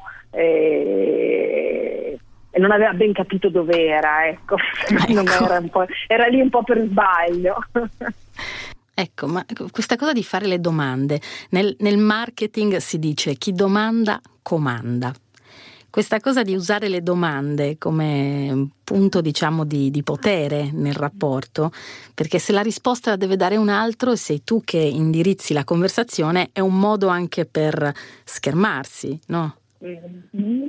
e e non aveva ben capito dove era, ecco, ecco. Era, un po', era lì un po' per sbaglio. Ecco, ma questa cosa di fare le domande, nel, nel marketing si dice chi domanda comanda. Questa cosa di usare le domande come punto, diciamo, di, di potere nel rapporto, perché se la risposta la deve dare un altro e sei tu che indirizzi la conversazione, è un modo anche per schermarsi, no? Mm-hmm.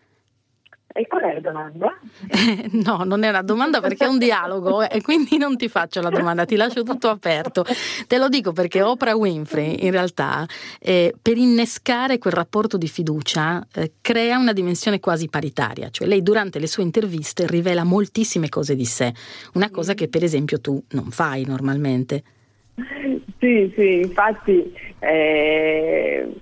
E qual è la domanda? Eh, no, non è una domanda perché è un dialogo e quindi non ti faccio la domanda, ti lascio tutto aperto. Te lo dico perché Oprah Winfrey in realtà eh, per innescare quel rapporto di fiducia eh, crea una dimensione quasi paritaria, cioè lei durante le sue interviste rivela moltissime cose di sé, una cosa che per esempio tu non fai normalmente. Sì, sì, infatti, eh,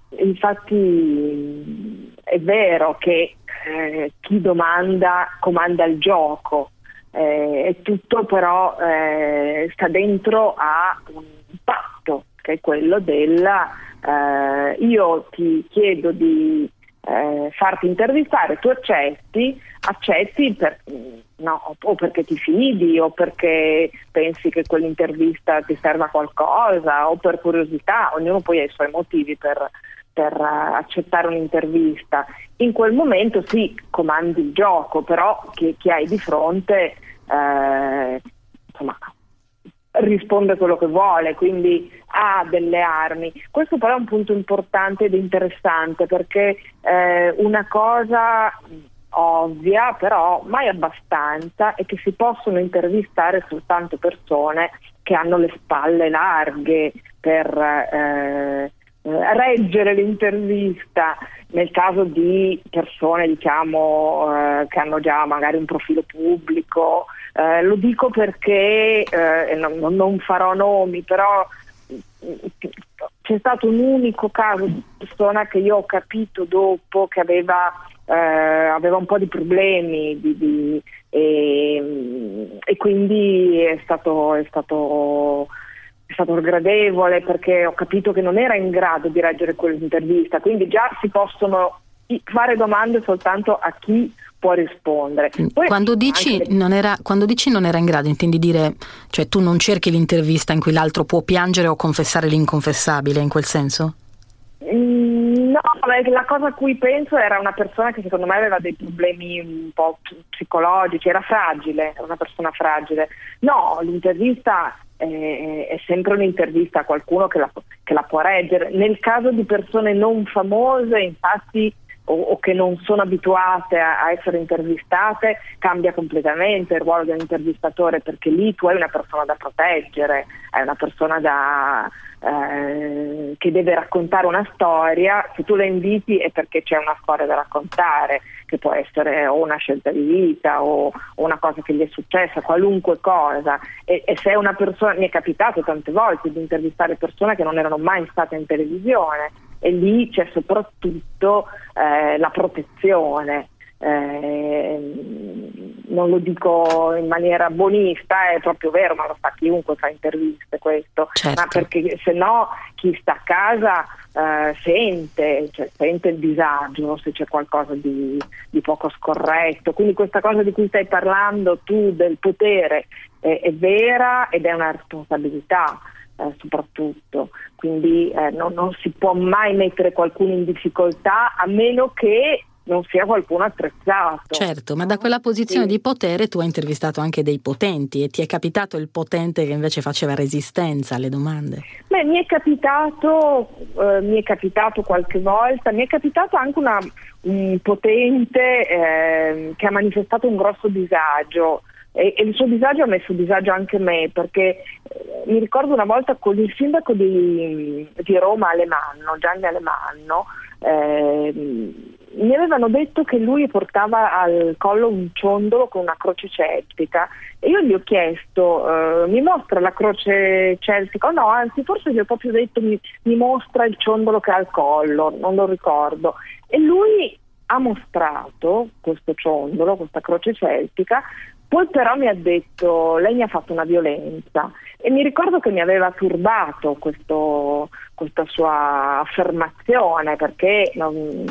infatti è vero che eh, chi domanda comanda il gioco, eh, e tutto però eh, sta dentro a un patto, che è quello del eh, io ti chiedo di eh, farti intervistare, tu accetti, accetti per, no, o perché ti fidi o perché pensi che quell'intervista ti serva a qualcosa o per curiosità, ognuno poi ha i suoi motivi per, per uh, accettare un'intervista. In quel momento sì, comandi il gioco, però chi, chi hai di fronte eh, insomma risponde quello che vuole, quindi ha delle armi. Questo però è un punto importante ed interessante, perché eh, una cosa ovvia, però mai abbastanza, è che si possono intervistare soltanto persone che hanno le spalle larghe per eh, reggere l'intervista. Nel caso di persone, diciamo, eh, che hanno già magari un profilo pubblico, eh, lo dico perché eh, non, non farò nomi, però c'è stato un unico caso di persona che io ho capito dopo che aveva eh, aveva un po' di problemi di, di, e, e quindi è stato è stato è stato sgradevole, perché ho capito che non era in grado di reggere quell'intervista, quindi già si possono fare domande soltanto a chi può rispondere. Poi quando dici, le... non era, quando dici non era in grado, intendi dire, cioè tu non cerchi l'intervista in cui l'altro può piangere o confessare l'inconfessabile, in quel senso? Mm, no, la cosa a cui penso era una persona che secondo me aveva dei problemi un po' psicologici, era fragile, era una persona fragile. No, l'intervista eh, è sempre un'intervista a qualcuno che la, che la può reggere. Nel caso di persone non famose, infatti, o, o che non sono abituate a, a essere intervistate, cambia completamente il ruolo dell'intervistatore, perché lì tu hai una persona da proteggere, hai una persona da, eh, che deve raccontare una storia. Se tu la inviti è perché c'è una storia da raccontare, che può essere o una scelta di vita o, o una cosa che gli è successa, qualunque cosa. E, e se è una persona, mi è capitato tante volte di intervistare persone che non erano mai state in televisione, e lì c'è soprattutto eh, la protezione. Eh, non lo dico in maniera buonista, è proprio vero, ma lo fa chiunque fa interviste questo, certo. Ma perché se no chi sta a casa eh, sente, cioè, sente il disagio se c'è qualcosa di, di poco scorretto. Quindi questa cosa di cui stai parlando tu del potere è, è vera ed è una responsabilità. Eh, soprattutto, quindi eh, non, non si può mai mettere qualcuno in difficoltà a meno che non sia qualcuno attrezzato. Certo, ma da quella posizione sì. di potere tu hai intervistato anche dei potenti, e ti è capitato il potente che invece faceva resistenza alle domande? Beh, mi è capitato, eh, mi è capitato qualche volta, mi è capitato anche una, un potente eh, che ha manifestato un grosso disagio. E, e il suo disagio ha messo disagio anche me, perché eh, mi ricordo una volta con il sindaco di, di Roma Alemanno, Gianni Alemanno, eh, mi avevano detto che lui portava al collo un ciondolo con una croce celtica, e io gli ho chiesto eh, mi mostra la croce celtica? O no, anzi forse gli ho proprio detto mi, mi mostra il ciondolo che ha al collo, non lo ricordo, e lui ha mostrato questo ciondolo, questa croce celtica. Poi però mi ha detto, lei mi ha fatto una violenza, e mi ricordo che mi aveva turbato questo, questa sua affermazione, perché non,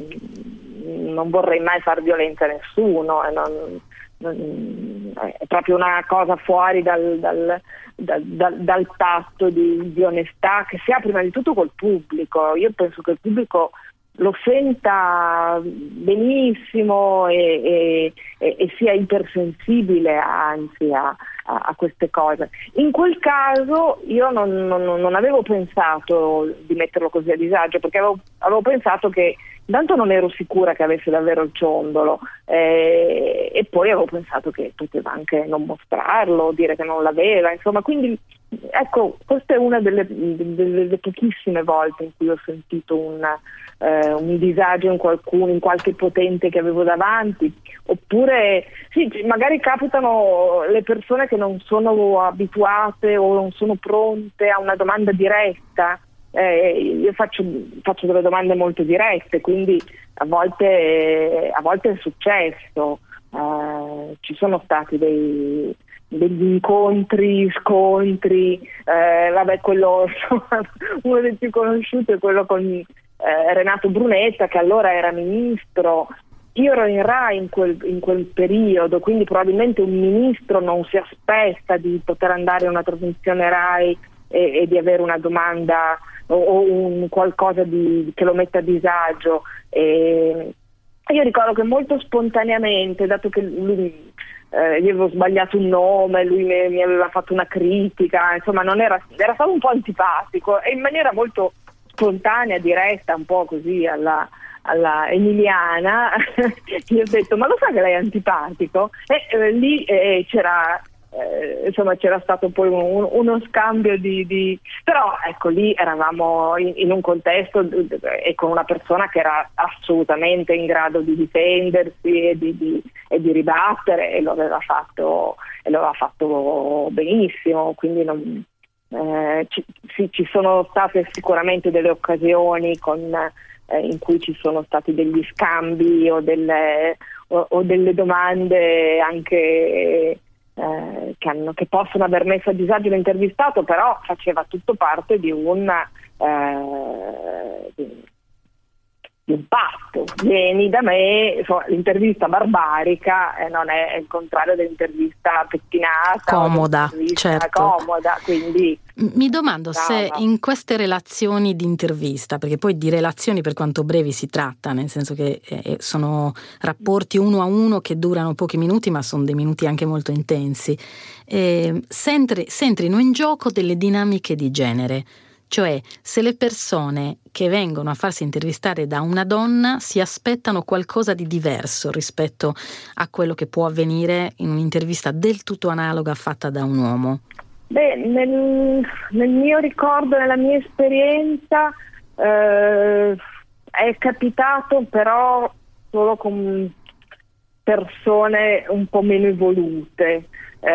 non vorrei mai far violenza a nessuno, e non, non, è proprio una cosa fuori dal, dal, dal, dal, dal patto di, di onestà che si ha prima di tutto col pubblico. Io penso che il pubblico lo senta benissimo e, e, e sia ipersensibile anzi a, a, a queste cose. In quel caso io non, non, non avevo pensato di metterlo così a disagio, perché avevo, avevo pensato che intanto non ero sicura che avesse davvero il ciondolo, eh, e poi avevo pensato che poteva anche non mostrarlo, dire che non l'aveva, insomma. Quindi ecco, questa è una delle, delle, delle pochissime volte in cui ho sentito un, eh, un disagio in qualcuno, in qualche potente che avevo davanti. Oppure sì, magari capitano le persone che non sono abituate o non sono pronte a una domanda diretta. Eh, io faccio, faccio delle domande molto dirette, quindi a volte, a volte è successo, eh, ci sono stati dei, degli incontri, scontri, eh, vabbè, quello uno dei più conosciuti è quello con eh, Renato Brunetta, che allora era ministro. Io ero in Rai in quel, in quel periodo, quindi probabilmente un ministro non si aspetta di poter andare a una trasmissione Rai e, e di avere una domanda o un qualcosa di, che lo metta a disagio. E io ricordo che molto spontaneamente, dato che lui, eh, io avevo sbagliato un nome, lui mi, mi aveva fatto una critica, insomma non era, era stato un po' antipatico, e in maniera molto spontanea, diretta, un po' così alla, alla emiliana gli ho detto: ma lo sa che lei è antipatico? E eh, lì eh, c'era Eh, insomma c'era stato poi un, uno scambio di, di però ecco, lì eravamo in, in un contesto e con una persona che era assolutamente in grado di difendersi e di, di, e di ribattere, e lo aveva fatto e lo aveva fatto benissimo. Quindi non, eh, ci, sì, ci sono state sicuramente delle occasioni con, eh, in cui ci sono stati degli scambi o delle, o, o delle domande anche Eh, che, hanno, che possono aver messo a disagio l'intervistato, però faceva tutto parte di un eh, di, di impatto. Vieni da me, insomma, l'intervista barbarica eh, non è il contrario dell'intervista pettinata, comoda, certo. comoda, quindi mi domando brava. Se in queste relazioni di intervista, perché poi di relazioni per quanto brevi si tratta, nel senso che eh, sono rapporti uno a uno che durano pochi minuti, ma sono dei minuti anche molto intensi, eh, s'entrino in gioco delle dinamiche di genere. Cioè, se le persone che vengono a farsi intervistare da una donna si aspettano qualcosa di diverso rispetto a quello che può avvenire in un'intervista del tutto analoga fatta da un uomo. Beh, nel, nel mio ricordo, nella mia esperienza, eh, è capitato però solo con persone un po' meno evolute.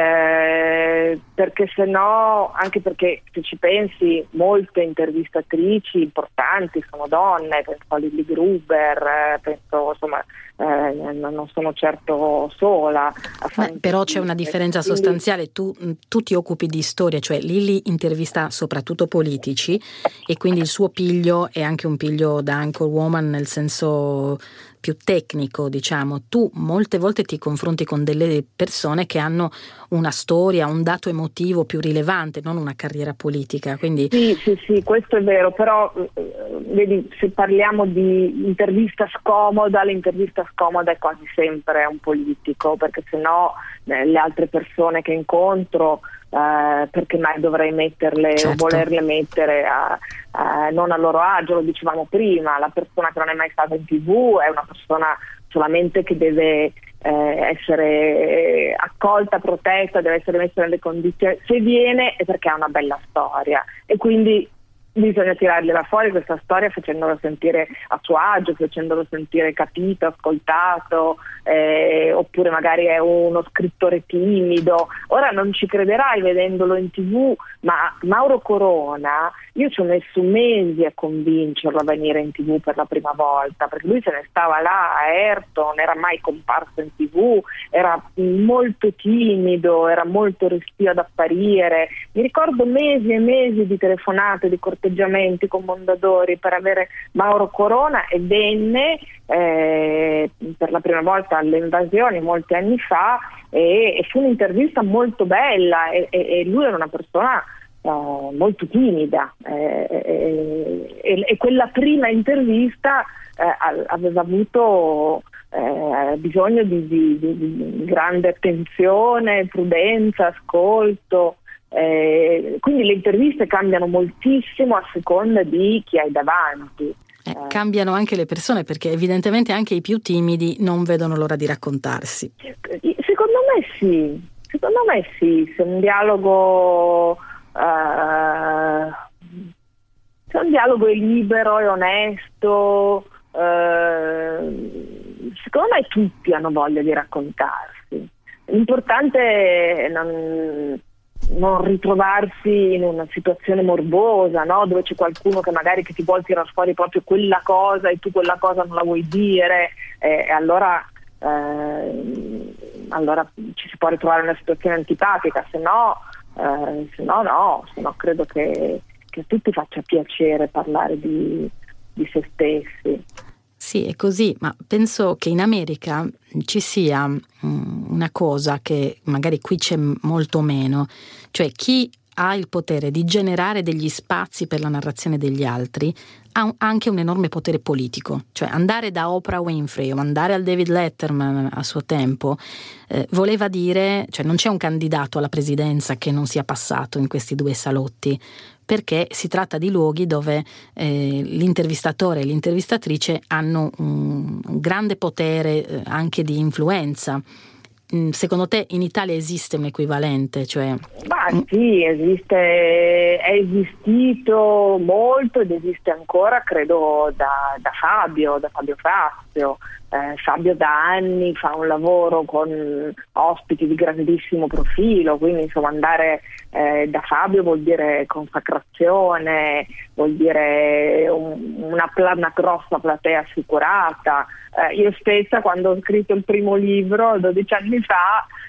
Eh, perché se no, anche perché se ci pensi, molte intervistatrici importanti sono donne, penso a Lily Gruber, eh, penso insomma eh, non sono certo sola a fare. Beh, però c'è una differenza sostanziale, tu, tu ti occupi di storia, cioè Lily intervista soprattutto politici e quindi il suo piglio è anche un piglio da anchorwoman nel senso più tecnico, diciamo. Tu molte volte ti confronti con delle persone che hanno una storia, un dato emotivo più rilevante, non una carriera politica. Quindi sì, sì, sì, questo è vero, però vedi, se parliamo di intervista scomoda, l'intervista scomoda è quasi sempre un politico, perché sennò eh, le altre persone che incontro Uh, perché mai dovrei metterle certo. o volerle mettere a, a, non a loro agio, lo dicevamo prima, la persona che non è mai stata in tivù è una persona solamente che deve eh, essere accolta, protetta, deve essere messa nelle condizioni, se viene è perché ha una bella storia e quindi bisogna tirargliela fuori questa storia facendolo sentire a suo agio, facendolo sentire capito, ascoltato, eh, oppure magari è uno scrittore timido. Ora non ci crederai vedendolo in tivù, ma Mauro Corona, io ci ho messo mesi a convincerlo a venire in tivù per la prima volta, perché lui se ne stava là a Ayrton, non era mai comparso in tivù, era molto timido, era molto restio ad apparire. Mi ricordo mesi e mesi di telefonate, di corteggiamenti con Mondadori per avere Mauro Corona e venne eh, per la prima volta alle Invasioni molti anni fa e, e fu un'intervista molto bella e, e, e lui era una persona Uh, molto timida eh, eh, e, e quella prima intervista eh, aveva avuto eh, bisogno di, di, di, di grande attenzione, prudenza, ascolto, eh, quindi le interviste cambiano moltissimo a seconda di chi hai davanti. Eh, cambiano anche le persone, perché evidentemente anche i più timidi non vedono l'ora di raccontarsi. Secondo me sì, secondo me sì, se un dialogo Uh, se un dialogo è libero e onesto, uh, secondo me tutti hanno voglia di raccontarsi. L'importante è non, non ritrovarsi in una situazione morbosa, no? Dove c'è qualcuno che magari che ti vuol tirar fuori proprio quella cosa e tu quella cosa non la vuoi dire e, e allora eh, allora ci si può ritrovare in una situazione antipatica, se no Uh, se no no, se no credo che, che a tutti faccia piacere parlare di, di se stessi. Sì, è così, ma penso che in America ci sia um, una cosa che magari qui c'è molto meno, cioè chi ha il potere di generare degli spazi per la narrazione degli altri ha anche un enorme potere politico, cioè andare da Oprah Winfrey o andare al David Letterman a suo tempo eh, voleva dire, cioè non c'è un candidato alla presidenza che non sia passato in questi due salotti, perché si tratta di luoghi dove eh, l'intervistatore e l'intervistatrice hanno un, un grande potere eh, anche di influenza. Secondo te in Italia esiste un equivalente? Cioè... Ma sì, esiste, è esistito molto ed esiste ancora, credo, da, da Fabio, da Fabio Fazio. Eh, Fabio da anni fa un lavoro con ospiti di grandissimo profilo, quindi insomma andare eh, da Fabio vuol dire consacrazione, vuol dire un, una, una grossa platea assicurata. Eh, io stessa quando ho scritto il primo libro dodici anni fa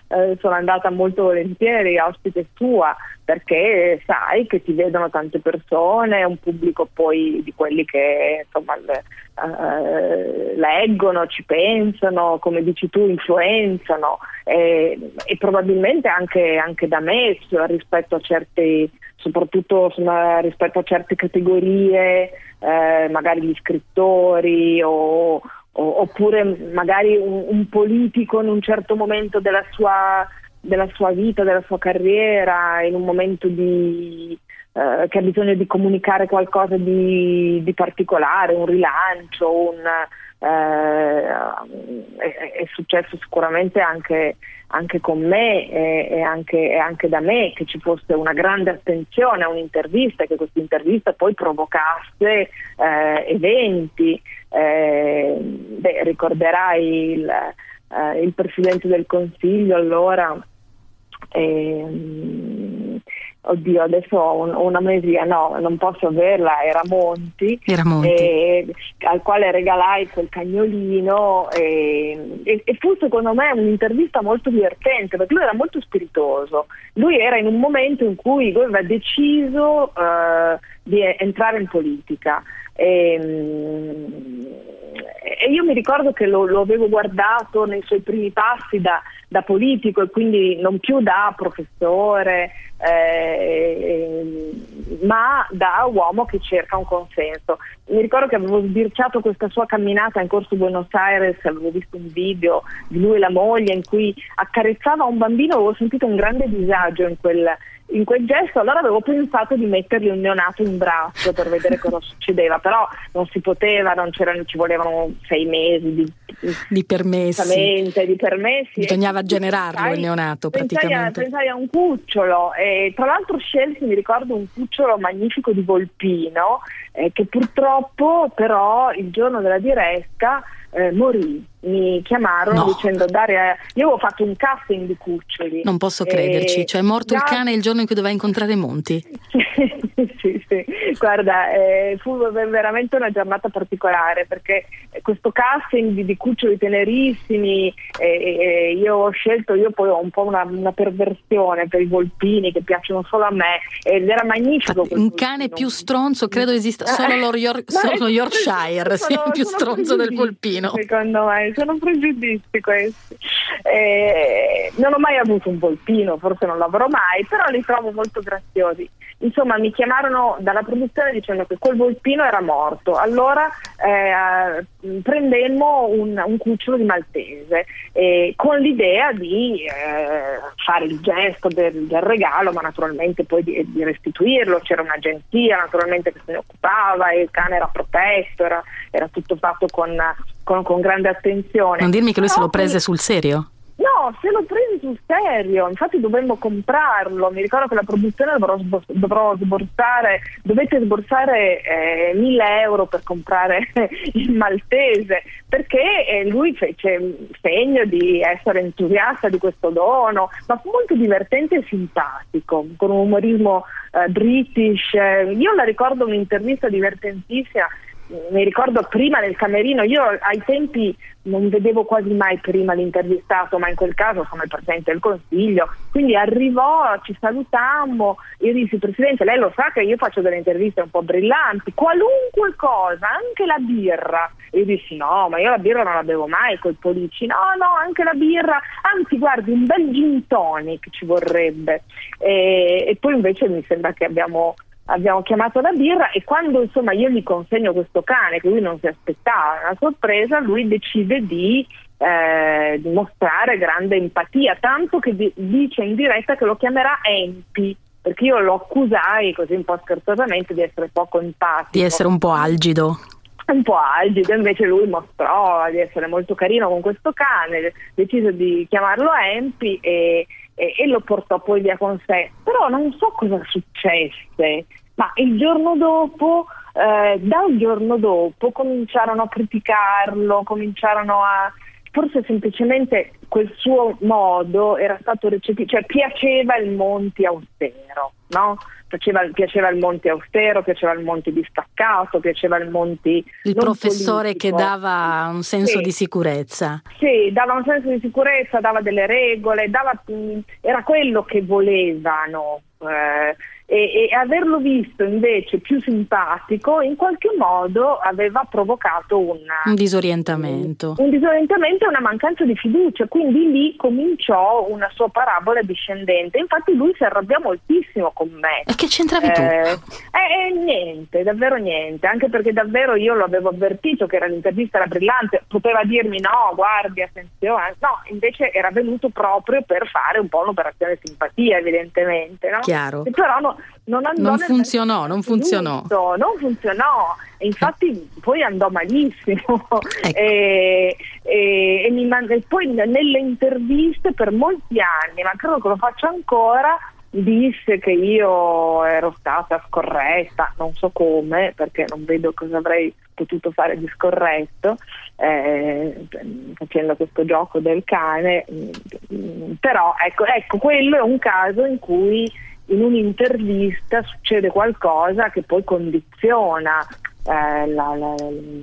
eh, sono andata molto volentieri ospite sua, perché sai che ti vedono tante persone, un pubblico poi di quelli che insomma eh, leggono, ci pensano, come dici tu, influenzano, e, e probabilmente anche, anche da me rispetto a certi, soprattutto insomma, rispetto a certe categorie, eh, magari gli scrittori o, o oppure magari un, un politico in un certo momento della sua della sua vita, della sua carriera, in un momento di, eh, che ha bisogno di comunicare qualcosa di, di particolare, un rilancio, un, eh, è, è successo sicuramente anche, anche con me e, e, anche, e anche da me che ci fosse una grande attenzione a un'intervista, che questa intervista poi provocasse eh, eventi. Eh, beh, ricorderai il, eh, il Presidente del Consiglio allora. E, oddio, adesso ho, un, ho un'amnesia, no, non posso averla, era Monti, era Monti. E, al quale regalai quel cagnolino e, e, e fu secondo me un'intervista molto divertente, perché lui era molto spiritoso, lui era in un momento in cui lui aveva deciso uh, di entrare in politica. E, e io mi ricordo che lo, lo avevo guardato nei suoi primi passi da, da politico e quindi non più da professore, eh, ma da uomo che cerca un consenso. Mi ricordo che avevo sbirciato questa sua camminata in Corso Buenos Aires, avevo visto un video di lui e la moglie in cui accarezzava un bambino, avevo sentito un grande disagio in quel in quel gesto, allora avevo pensato di mettergli un neonato in braccio per vedere cosa succedeva, però non si poteva, non c'erano, ci volevano sei mesi di, di permessi, di permessi bisognava e generarlo pensai, il neonato pensai praticamente. A, pensai a un cucciolo e tra l'altro scelsi, mi ricordo, un cucciolo magnifico di Volpino eh, che purtroppo però il giorno della diretta eh, morì. Mi chiamarono no. dicendo Daria, io avevo fatto un casting di cuccioli. Non posso crederci, e... cioè è morto da... il cane il giorno in cui doveva incontrare Monti. sì, sì, guarda, eh, fu veramente una giornata particolare perché questo casting di, di cuccioli tenerissimi, eh, eh, io ho scelto, io poi ho un po' una, una perversione per i volpini che piacciono solo a me ed era magnifico. Infatti, un cane più stronzo credo esista solo, lo York, solo Yorkshire, sia il più stronzo del volpino. Secondo me sono pregiudizi questi. Eh, non ho mai avuto un volpino, forse non l'avrò mai, però li trovo molto graziosi. Insomma, mi chiamarono dalla produzione dicendo che quel volpino era morto, allora eh, prendemmo un, un cucciolo di maltese eh, con l'idea di eh, fare il gesto del, del regalo, ma naturalmente poi di, di restituirlo. C'era un'agenzia naturalmente che se ne occupava e il cane era protetto, era, era tutto fatto con, con, con grande attenzione. Non dirmi che lui Però, se lo prese sul serio? No, se lo presi sul serio, infatti dovremmo comprarlo. Mi ricordo che la produzione dovrò, sbor- dovrò sborsare, dovete sborsare eh, mille euro per comprare il maltese, perché eh, lui fece segno di essere entusiasta di questo dono, ma fu molto divertente e simpatico, con un umorismo eh, british. Io la ricordo un'intervista divertentissima. Mi ricordo prima nel camerino, io ai tempi non vedevo quasi mai prima l'intervistato, ma in quel caso come il Presidente del Consiglio, quindi arrivò, ci salutammo, io dissi: Presidente, lei lo sa che io faccio delle interviste un po' brillanti, qualunque cosa, anche la birra. Io dissi: no, ma io la birra non la bevo mai col Polici. No, no, anche la birra, anzi guardi, un bel gin tonic ci vorrebbe. E, e poi invece mi sembra che abbiamo abbiamo chiamato la birra, e quando insomma io gli consegno questo cane che lui non si aspettava, una sorpresa, lui decide di eh, mostrare grande empatia, tanto che di- dice in diretta che lo chiamerà Empi, perché io lo accusai così un po' scherzosamente di essere poco empatico, di essere un po' algido. un po' algido, invece lui mostrò di essere molto carino con questo cane, decise di chiamarlo Empi e E, e lo portò poi via con sé. Però non so cosa successe, ma il giorno dopo, eh, dal giorno dopo cominciarono a criticarlo, cominciarono a, forse semplicemente quel suo modo era stato recepito, cioè piaceva il Monti austero, no? Piaceva, piaceva il Monti austero, piaceva il Monti distaccato, piaceva il Monti il non professore politico. Che dava un senso sì. di sicurezza. Sì, dava un senso di sicurezza, dava delle regole, dava, era quello che volevano. Eh, e, e averlo visto invece più simpatico in qualche modo aveva provocato una, un disorientamento un, un disorientamento e una mancanza di fiducia, quindi lì cominciò una sua parabola discendente. Infatti lui si arrabbiò moltissimo con me. E che c'entravi tu? Eh, eh, niente, davvero niente, anche perché davvero io lo avevo avvertito che era l'intervista era brillante, poteva dirmi no, guardi, attenzione, no, invece era venuto proprio per fare un po' un'operazione simpatia, evidentemente, no? Chiaro. E però no, non andò non funzionò, non funzionò. Giusto, non funzionò, e infatti poi andò malissimo. Ecco. e, e, e, mi man- e poi nelle interviste per molti anni, ma credo che lo faccia ancora, disse che io ero stata scorretta, non so come, perché non vedo cosa avrei potuto fare di scorretto, eh, facendo questo gioco del cane, però ecco, ecco, quello è un caso in cui in un'intervista succede qualcosa che poi condiziona eh, la, la,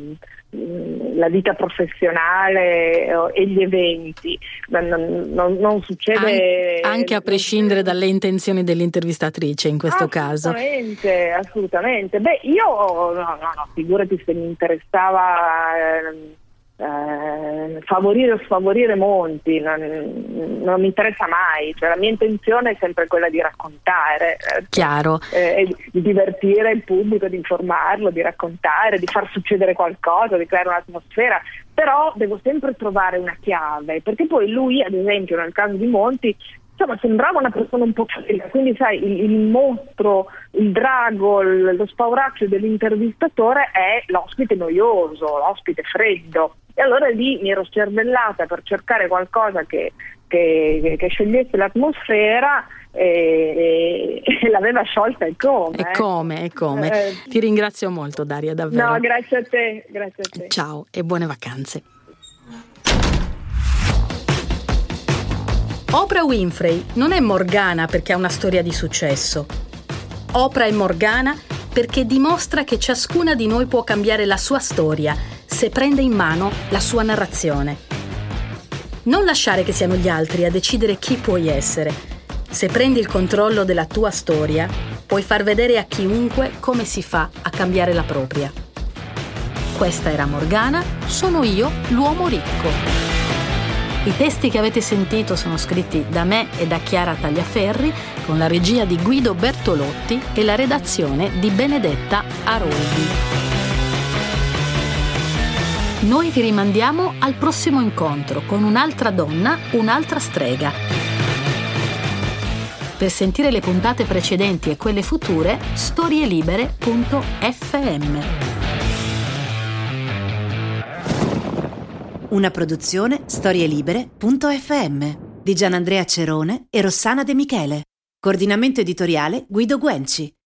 la vita professionale e gli eventi. Non, non, non succede anche, anche a prescindere dalle intenzioni dell'intervistatrice in questo caso. Assolutamente, assolutamente. Beh, io no, no, no, figurati se mi interessava eh, eh, favorire o sfavorire Monti, non, non mi interessa mai, cioè la mia intenzione è sempre quella di raccontare, chiaro, eh, di divertire il pubblico, di informarlo, di raccontare, di far succedere qualcosa, di creare un'atmosfera, però devo sempre trovare una chiave, perché poi lui, ad esempio nel caso di Monti, insomma sembrava una persona un po' fredda, quindi sai, il, il mostro, il drago, il, lo spauracchio dell'intervistatore è l'ospite noioso, l'ospite freddo. E allora lì mi ero scervellata per cercare qualcosa che, che, che scegliesse l'atmosfera e, e, e l'aveva sciolta e come. E come, e come. Eh, Ti ringrazio molto, Daria, davvero. No, grazie a te, grazie a te. Ciao e buone vacanze. Oprah Winfrey non è Morgana perché ha una storia di successo. Oprah è Morgana perché dimostra che ciascuna di noi può cambiare la sua storia se prende in mano la sua narrazione. Non lasciare che siano gli altri a decidere chi puoi essere. Se prendi il controllo della tua storia, puoi far vedere a chiunque come si fa a cambiare la propria. Questa era Morgana, sono io, l'uomo ricco. I testi che avete sentito sono scritti da me e da Chiara Tagliaferri, con la regia di Guido Bertolotti e la redazione di Benedetta Aroldi. Noi vi rimandiamo al prossimo incontro con un'altra donna, un'altra strega. Per sentire le puntate precedenti e quelle future, storielibere punto effe emme. Una produzione storielibere punto effe emme di Gianandrea Cerone e Rossana De Michele. Coordinamento editoriale Guido Guenci.